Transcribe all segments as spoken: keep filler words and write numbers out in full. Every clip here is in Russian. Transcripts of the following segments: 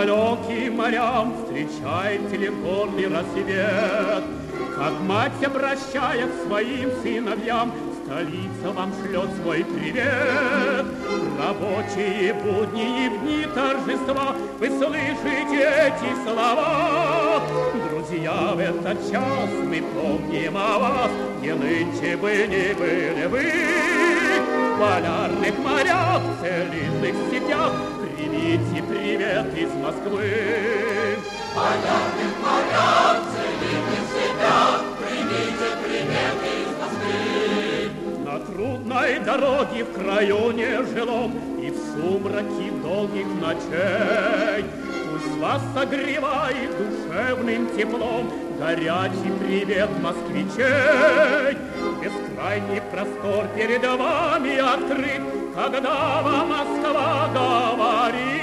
далеким морям встречаете ли горный рассвет? Как мать, обращая к своим сыновьям, столица вам шлет свой привет. Рабочие будни и в дни торжества вы слышите эти слова. Друзья, в этот час мы помним о вас, где нынче бы не были вы. В полярных морях, в целинных степях примите привет из Москвы. В полярных морях, в целинных степях примите привет из Москвы. На трудной дороге в краю нежилом и в сумраке долгих ночей пусть вас согревает душевным теплом горячий привет москвичей. Бескрайний простор перед вами открыт, когда вам Москва говорит.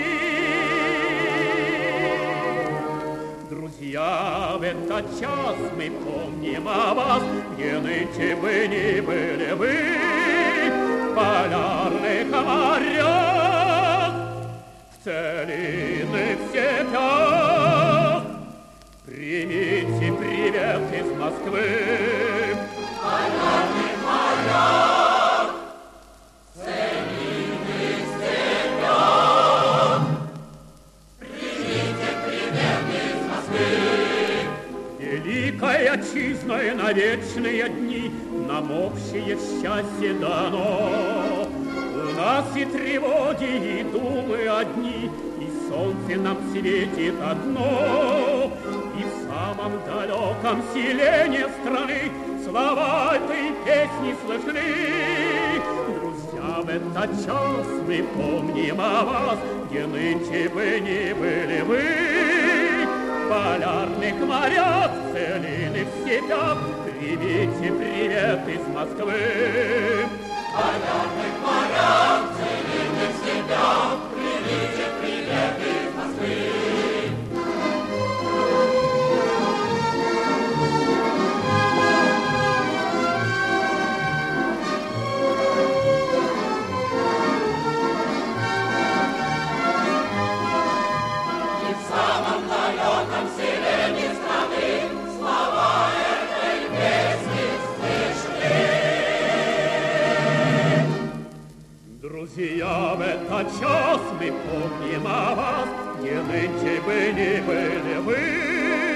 Друзья, в этот час мы помним о вас, где нынче бы ни были вы. В полярных морях, в целинных степях примите привет из Москвы. В полярных морях, в целинных степях примите привет из Москвы. Великой отчизной на вечные дни нам общее счастье дано. У нас и тревоги, и думы одни, и солнце нам светит одно. И в самом далеком селении страны слова этой песни слышны. Друзья, в этот час мы помним о вас, где нынче бы ни были вы. В полярных морях, в целинных степях примите привет из Москвы. В полярных морях, в целинных степях примите привет из Москвы. И в самом далеком селении страны слова этой песни слышны. Друзья, в этот час мы помним о вас, где нынче бы ни были вы.